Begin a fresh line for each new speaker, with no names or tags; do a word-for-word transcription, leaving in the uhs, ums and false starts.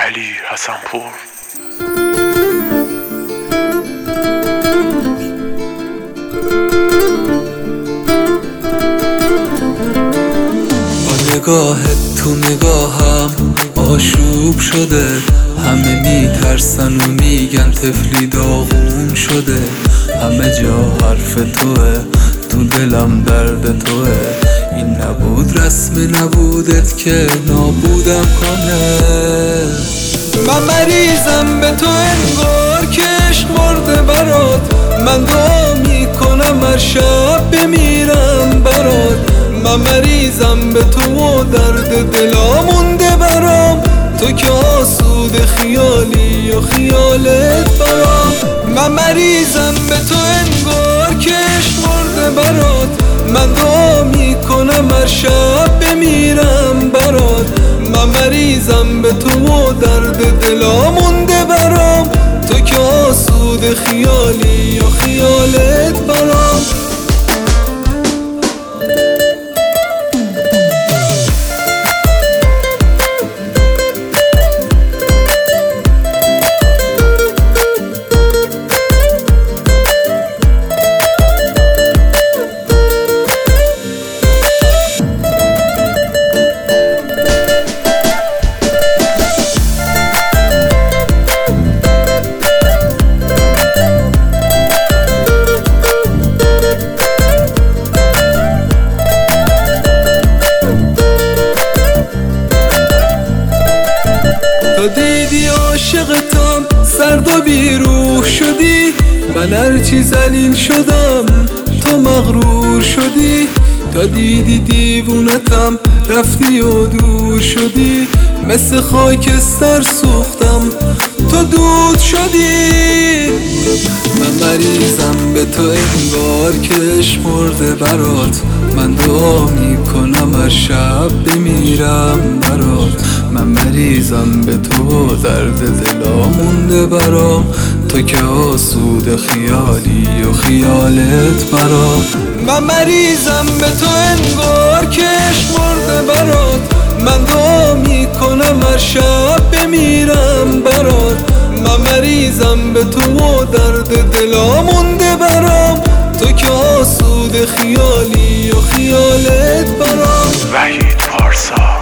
علی حسنپور.
با نگاهت تو نگاهم آشوب شده، همه میترسن و میگن طفلی داغون شده. همه جا حرف توه، تو دلم درد توه. این نبود رسم نبودت که نابودم کنه. من مریضم به تو انگار که عشق مرده برات. من دعا میکنم هر شب بمیرم برات. من مریضم به تو و درد دلا مونده برام. تو که آسود خیالی و خیالت برام. من مریضم به تو انگار که عشق مرده برات. من دعا میکنم هر شب بمیرم برات. من مریضم به تو و درد دلا مونده برام. تو که آسود خیالی و خیالت برام. تا دیدی عاشقتم سرد و بیروح شدی. من هرچی ذلیل شدم تو مغرور شدی. تا دیدی دیوونتم رفتی و دور شدی. مثل خاکستر سوختم تو دود شدی. من مریضم به تو انگار که عشق مرده برات. من دعا میکنم هر شب بمیرم برات. من مریضم به تو درد دلا مونده برام. تو که آسود خیالی و خیالت برام. من مریضم به تو انگار که عشق مرده برات. من دعا میکنم هر شب بمیرم برات. من مریضم به تو و درد دلا مونده برام. تو که آسود خیالی و خیالت برام.
وحید پارسا.